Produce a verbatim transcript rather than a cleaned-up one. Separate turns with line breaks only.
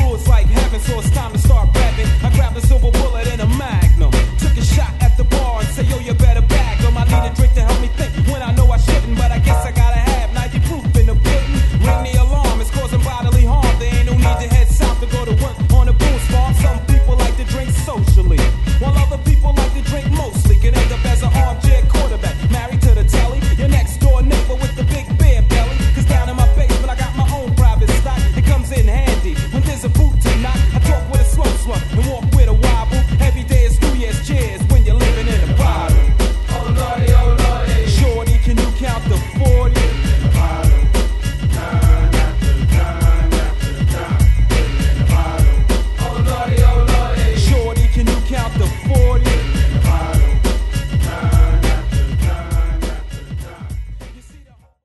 So it's like heaven, so it's time to start rapping. I grab the silver